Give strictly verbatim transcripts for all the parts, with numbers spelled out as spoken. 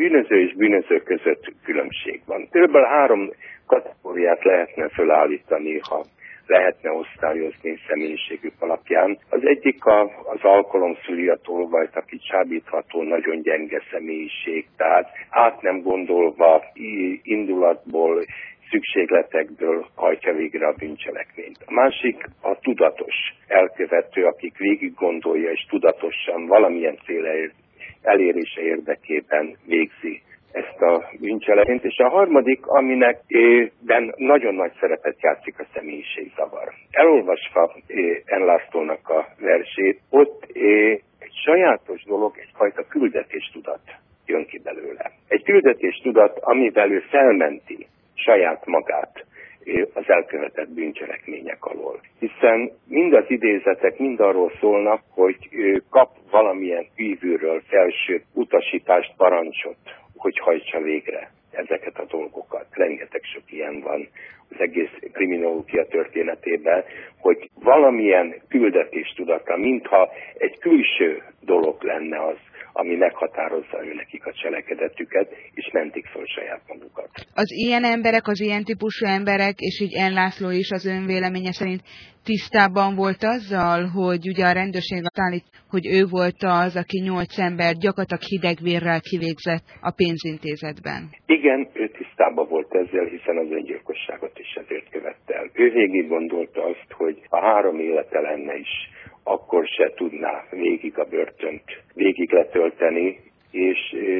bűnöző és bűnöző között különbség van. Körülbelül három kategóriát lehetne felállítani, ha lehetne osztályozni személyiségük alapján. Az egyik a, az alkalom szüli a tolvajt, aki csábítható, nagyon gyenge személyiség, tehát át nem gondolva indulatból, szükségletekből hajtja végre a bűncselekményt. A másik a tudatos elkövető, akik végig gondolja és tudatosan valamilyen cél elérése érdekében végzi ezt a bűncselekményt. És a harmadik, aminek ben nagyon nagy szerepet játszik a személyiségzavar. Elolvasva En Lászlónak a versét, ott egy sajátos dolog, egyfajta küldetéstudat jön ki belőle. Egy küldetéstudat, amivel ő felmenti saját magát az elkövetett bűncselekmények alól. Hiszen mind az idézetek mind arról szólnak, hogy kap valamilyen kívülről felső utasítást, parancsot, hogy hajtsa végre ezeket a dolgokat. Rengeteg sok ilyen van az egész kriminológia történetében, hogy valamilyen küldetéstudata, mintha egy külső dolog lenne az, ami meghatározza ő nekik a cselekedetüket, és mentik föl saját magukat. Az ilyen emberek, az ilyen típusú emberek, és így En László is az ön véleménye szerint tisztában volt azzal, hogy ugye a rendőrség állít, hogy ő volt az, aki nyolc embert gyakorlatilag hidegvérrel kivégzett a pénzintézetben. Igen, ő tisztában volt ezzel, hiszen az öngyilkosságot is ezért követte el. Ő végig gondolta azt, hogy ha három élete lenne is, akkor se tudná végig a börtönt végig letölteni, és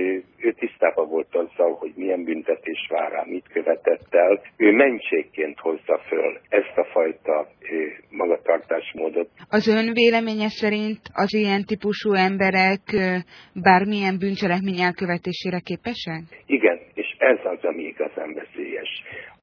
ő tisztában volt azzal, hogy milyen büntetés vár rá, mit követett el. Ő mentségként hozza föl ezt a fajta magatartásmódot. Az ön véleménye szerint az ilyen típusú emberek bármilyen bűncselekmény elkövetésére képesek? Igen, és ez az, ami igazán veszélyes.